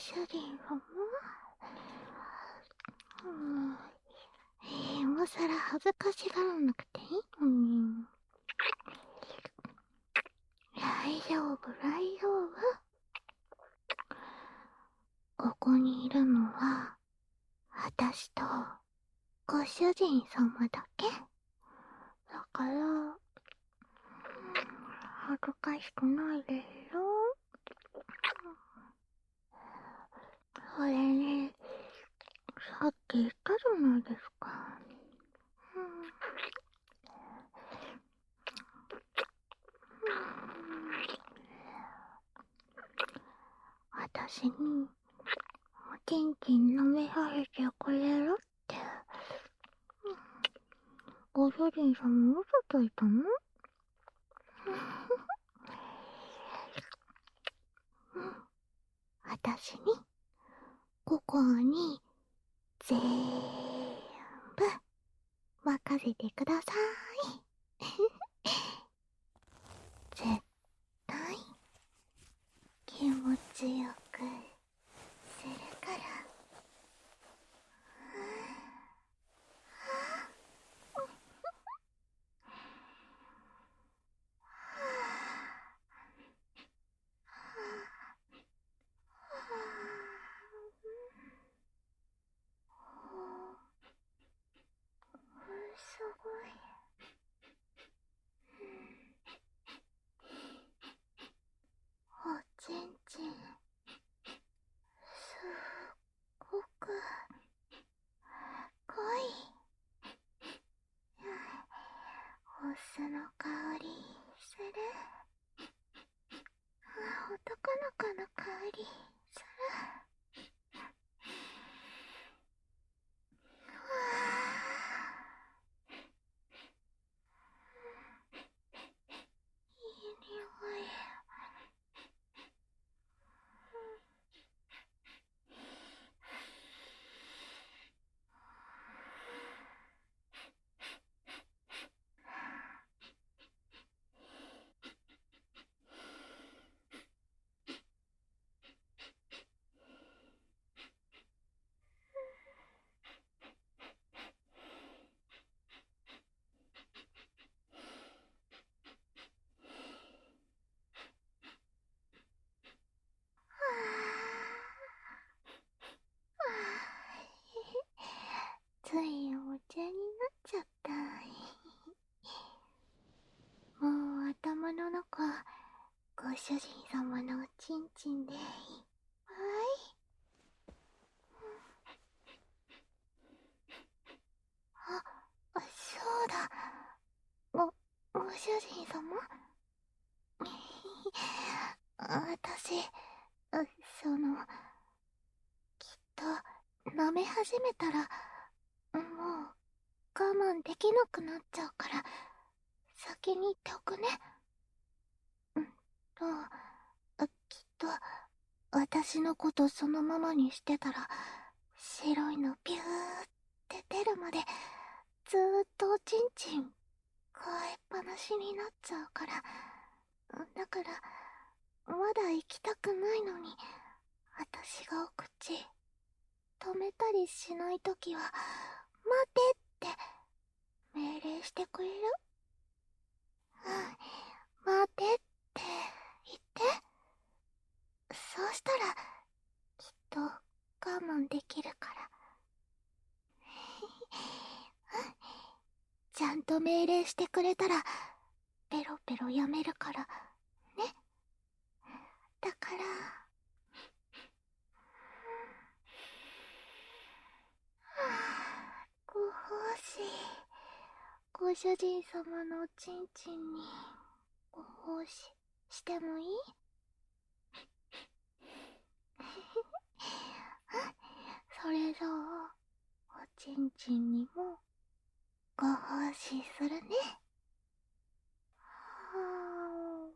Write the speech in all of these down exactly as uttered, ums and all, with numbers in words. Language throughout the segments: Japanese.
主人様。うん。今さら恥ずかしがらなくていいのに。大丈夫、大丈夫。ここにいるのは、私と、ご主人様だけ。だから、恥ずかしくないですよ。それね、さっき言ったじゃないですか。うん、私に、おちんちん舐めさせてくれるって。ご主人様嘘ついたの？私に、ココアに、ぜーんぶ、任せてください。絶対、気持ちよく、するから。すごい。おちんちん、すっごく、濃い。お酢の香り、する。男の子の香り、する。わー、いい匂い。ついお茶になっちゃった。もう頭の中、ご主人様のおちんちんでいっぱい。あ、そうだ。ご、ご主人様。私、その、きっと、舐め始めたら、もう、我慢できなくなっちゃうから、先に言っておくね。うんと、きっと、私のことそのままにしてたら、白いのピューって出るまで、ずーっとおちんちん、加えっぱなしになっちゃうから、だから、まだ行きたくないのに、私がお口、止めたりしないときは、待てって命令してくれる？うん、待てって言って。そうしたら、きっと我慢できるから。ちゃんと命令してくれたら、ペロペロやめるから、ね。だから、ご奉仕、ご主人様のおちんちんに、ご奉仕してもいい？それじゃあ、おちんちんにも、ご奉仕するね。は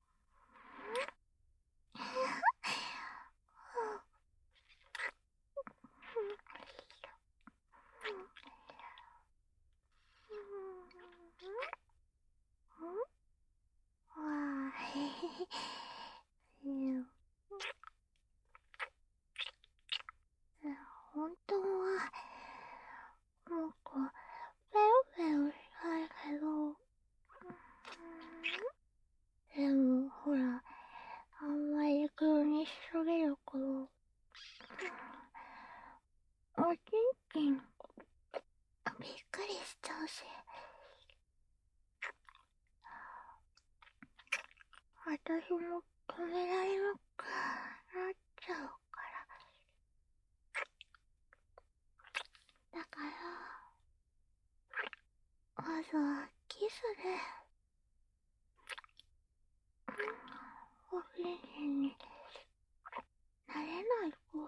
あ、わあ、へへへ。 私も止められなくなっちゃうから。だから、まずはキスで、お元気になれない子。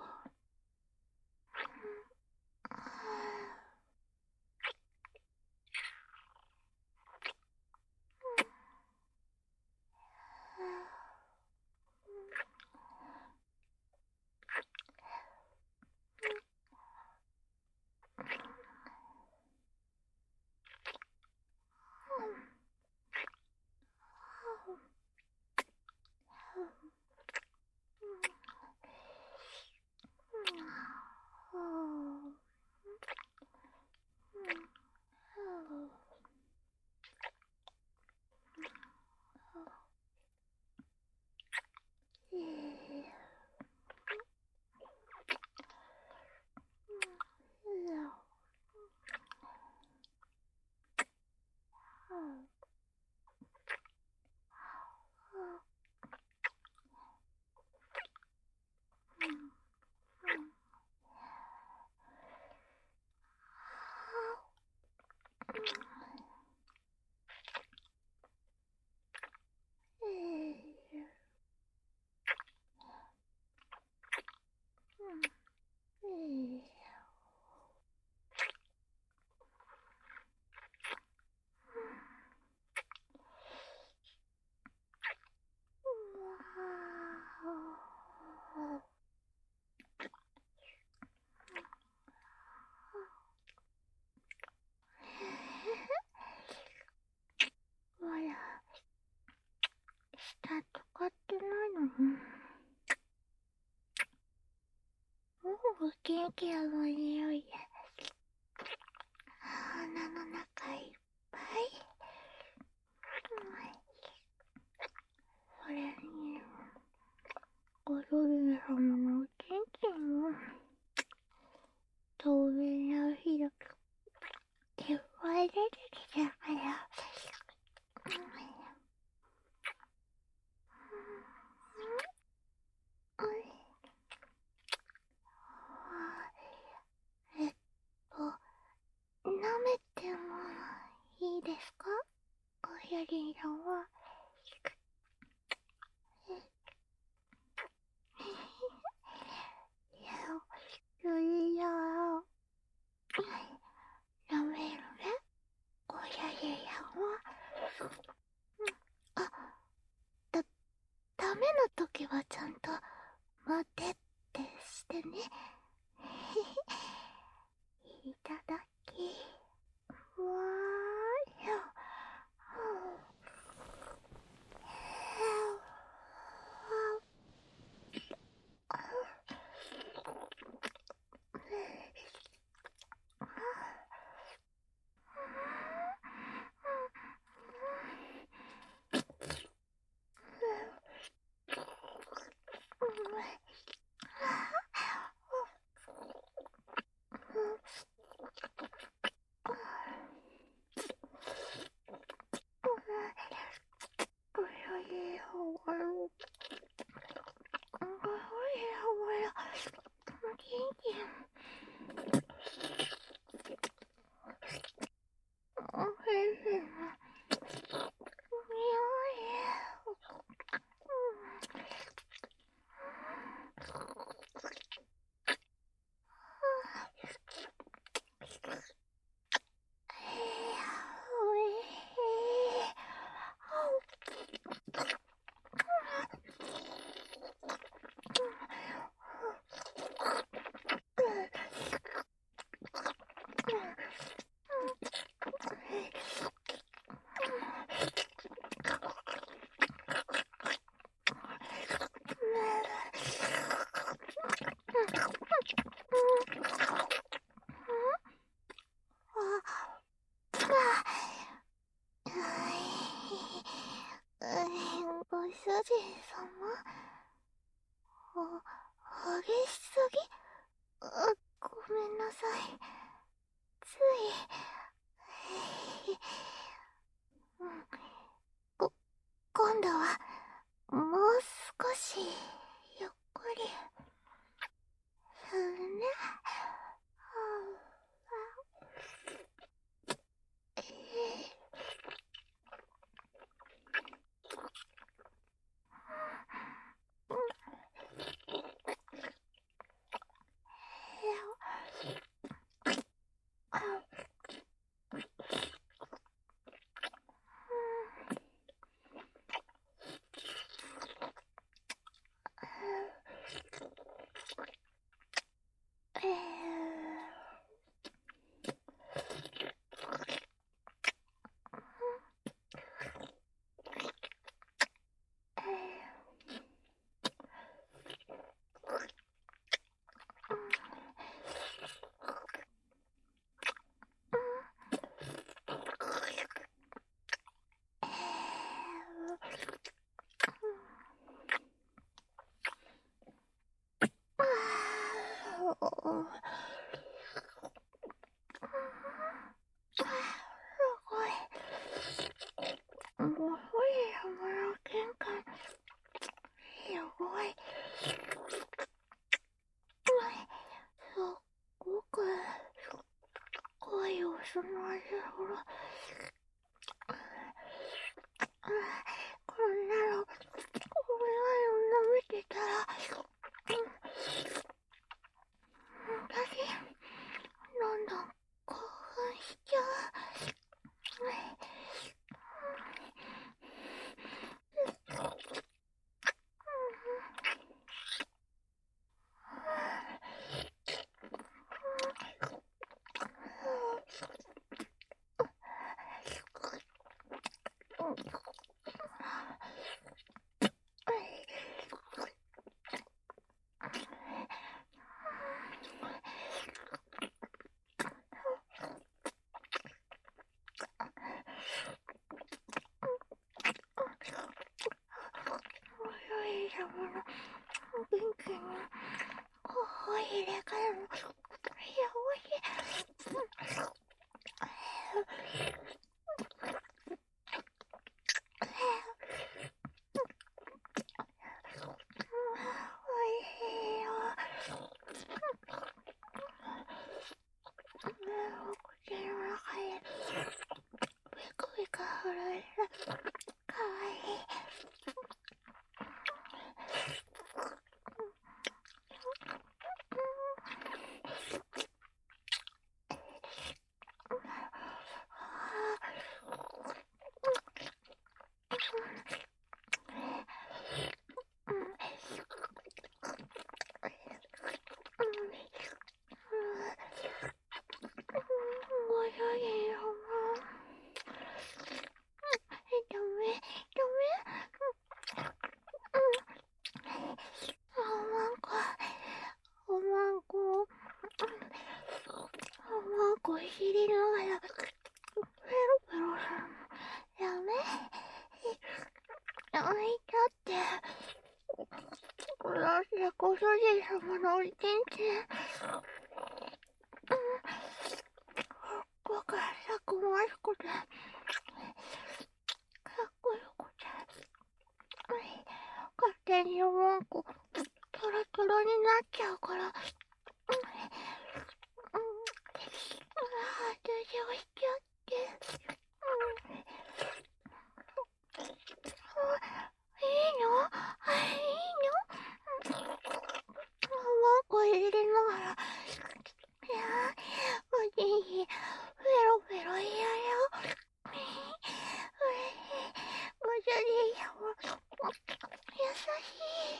まだ舌使ってないのに。もう元気なの匂いで鼻の中いっぱい。それにご主人様のおちんちんも透明なひどくいっぱい出てきたから。えっと、舐めてもいいですか？ご主人様。いや、それじゃあ、舐めるね、ご主人様。あ、だ、ダメな時はちゃんと待てってしてね。いただきわーよ。ご主人様、お、激しすぎ？あ、ごめんなさい。つい、うん、こ、今度はう少しゆっくりするね。えーもうホリ様の玄関すごいすっごく濃いお酢の味ほらこんなのこんなの舐めてたら私どんどん興奮しちゃう。元気に頬を入れ替える。いや、おいしい。おいしいよ。お口の中でビクビク震える。かわいい。ご主人様。ダメ、ダメ。おまんこ、おまんこ、おまんこいじりながら、ペロペロするの。ダメ。ダメだって。だってご主人様のおちんちん。ここからたくましくて、かっこよくて、勝手におまんこ、トロトロになっちゃうから、私をしちゃって、いいの？いいの？おまんこ入れながら、いやおじい、ペロペロ嫌よ。うれしい。ご主人様、優しい。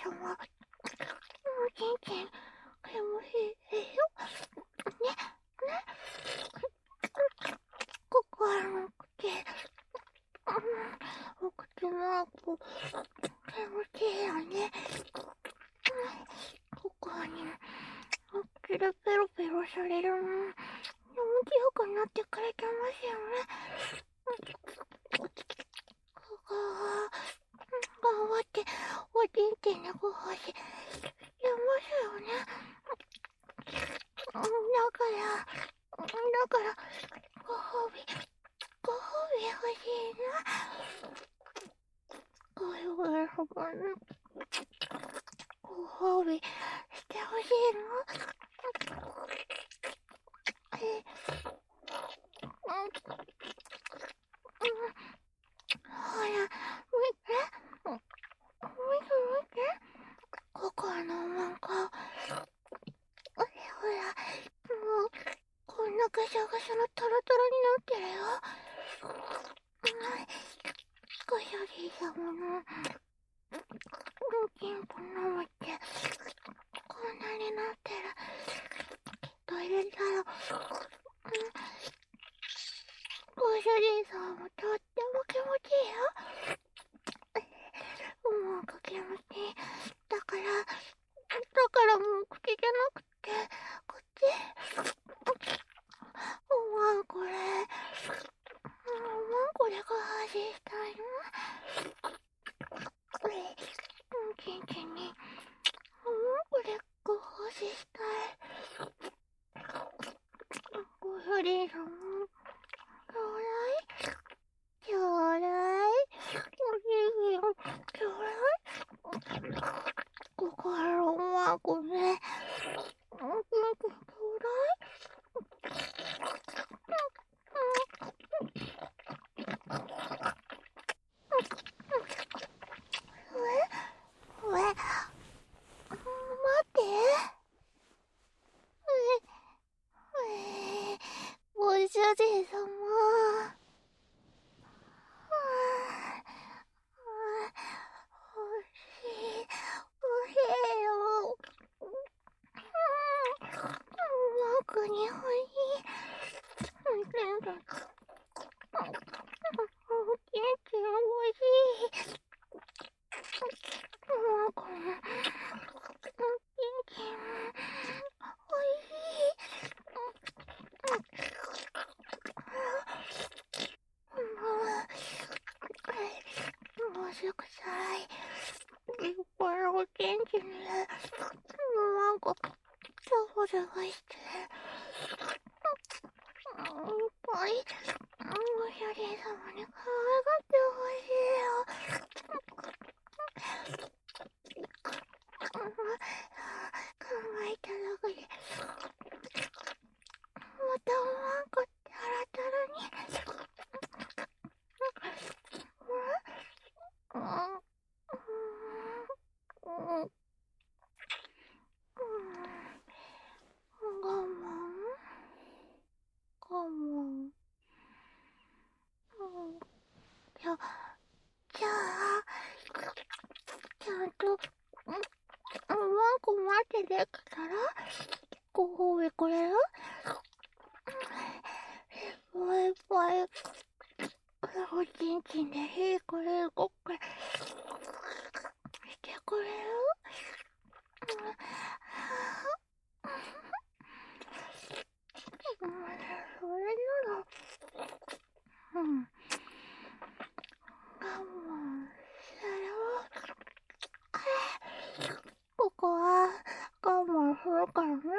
様。おちんちん、気持ちいいでしょ。ね、ね。ここはの口、お口の奥、気持ちいいよね。ここに、お口でペロペロされるの、気持ちよくなってくれてますよね。ここは、頑張って、おちんちんでご奉仕してますよね。だから、だから、ご褒美、ご褒美欲しいな。ご褒美様に、ご褒美してほしいの。え、うん、ほら、見て、見て見て、ここのマンコ。ほら、ほら、もう、こんなガシャガシャのトロトロになってるよ。ご主人様の、チンポ飲むって、こんなになってる。きっと入れたら、ご主人様もとっても気持ちいいよ。もう気持ちいい。だから、だからもう口じゃなくて、こっち。おまんこれ。おまんこれが味したいの。ちんちんに、おまんこれご奉仕したい。ご主人様、ちょうだい。ちょうだい。おじいちょうだい。ここはおまんこね。ちょうだい。え、え、待って。え、え、ご主人様。欲しい、欲しいよ。僕に欲しい。全然、おちんちん欲しい。僕の、おちんちん欲しい。もうすぐさい。いっぱいおちんちんで、なんか、ザワザワして、いっぱい、ご主人様に可愛がってほしいよ。考えただけで、またおまんこって新たに。うん、うん、うん、我慢、我慢。うん、じゃ、じゃあ、ちゃんと、ん、ワンコ待ってできたら、ご褒美くれる？いっぱいいっぱい、おちんちんでいいくれるごっくらしてくれる？うん、それなら、うん、我慢する。ここは我慢するからね。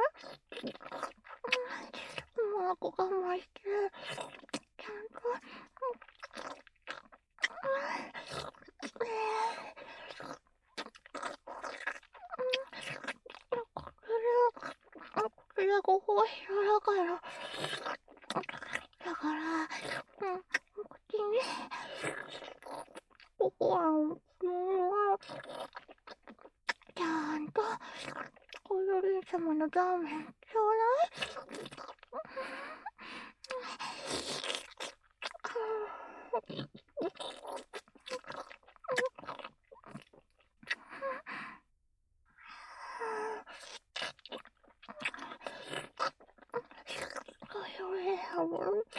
もうこ我慢して、ちゃんと、これがご奉仕だから、だから、うん、口に、ここは、うん、ちゃんと、ご主人様のラーメンちょうだい。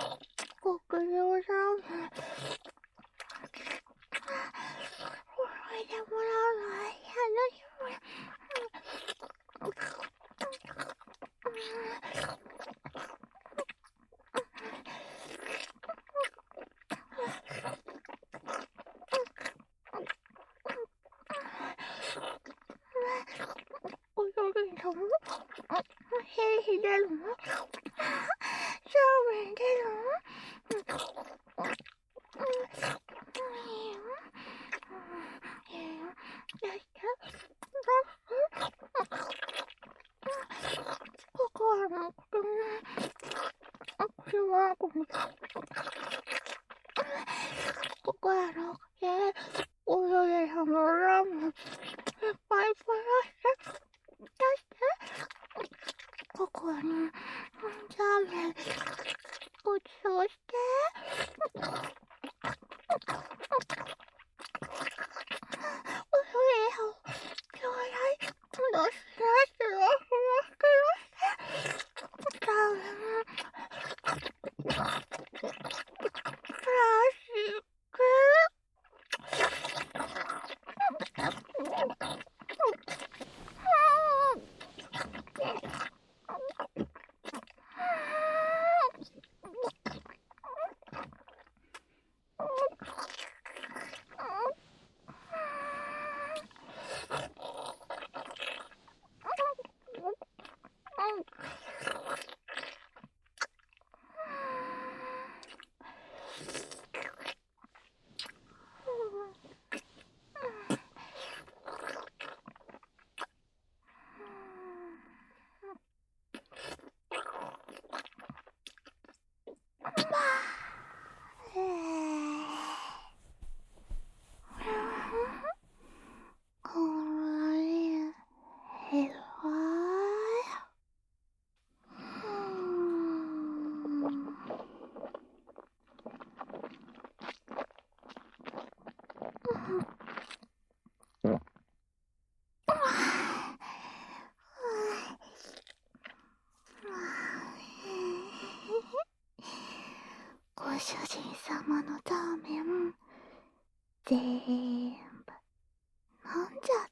ご苦労さん。おいでもらうのは楽しみ。およりさんも兵士出るの？勝負に出るの？ココアのことね。これはこのココアのえおよりさんもラムいっぱいいっぱい出して出してココアにじゃあねごちそうして。およりさんちょうだい。どうしてどうしてどうしてダメ。プラスチック。ご主人様のラーメン全部飲んじゃっ